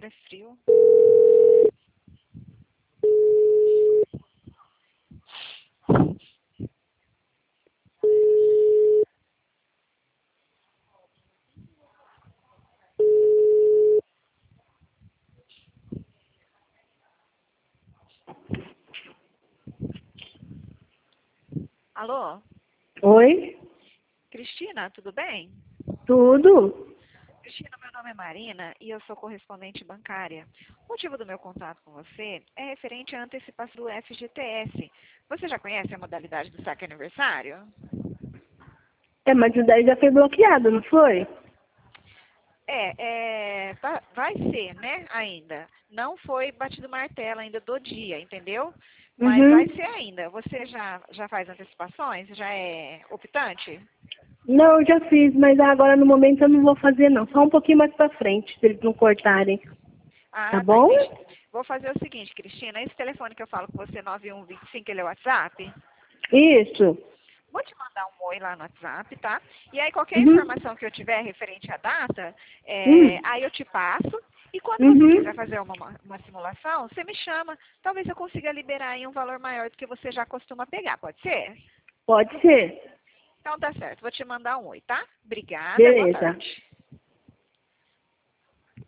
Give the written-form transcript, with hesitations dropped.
é frio. Alô? Oi? Cristina, tudo bem? Tudo? Cristina, meu nome é Marina e eu sou correspondente bancária. O motivo do meu contato com você é referente à antecipação do FGTS. Você já conhece a modalidade do saque aniversário? Mas isso daí já foi bloqueado, não foi? Vai ser, né, ainda. Não foi batido o martelo ainda do dia, entendeu? Mas vai Uhum. ser ainda. Você já faz antecipações? Já é optante? Não, eu já fiz, mas agora no momento eu não vou fazer não. Só um pouquinho mais pra frente, se eles não cortarem. Tá Ah, tá, bom? entendi. Vou fazer o seguinte, Cristina. Esse telefone que eu falo com você, 9125, ele é o WhatsApp? Isso. Vou te mandar um oi lá no WhatsApp, tá? E aí qualquer Uhum. informação que eu tiver referente à data, Uhum. aí eu te passo. E quando você quiser Uhum. fazer uma simulação, você me chama. Talvez eu consiga liberar aí um valor maior do que você já costuma pegar, pode ser? Pode ser. Então tá certo, vou te mandar um oi, tá? Obrigada, boa Beleza. tarde.